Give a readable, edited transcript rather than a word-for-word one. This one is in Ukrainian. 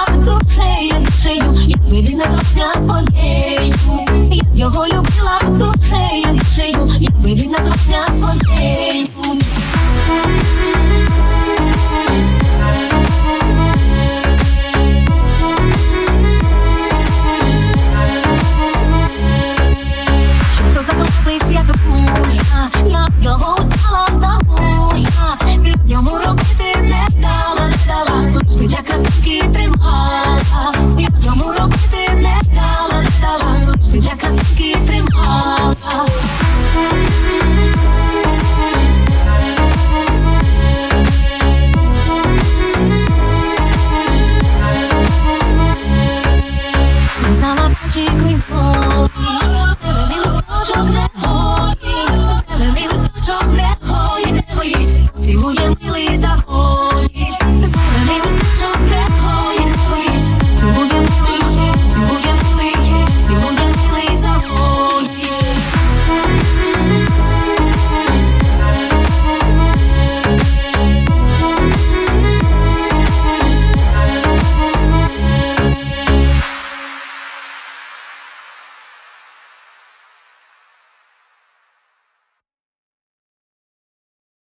душею, як вивільна зростя своєю. Я його любила душею, як вивільна зростя своєю. Що за хлопець, як душа, я його взяла за вуша. Йому робити не дала, лиш для красунки тримала. Йому робити не дала, лиш для красунки тримала. Взяла пальчик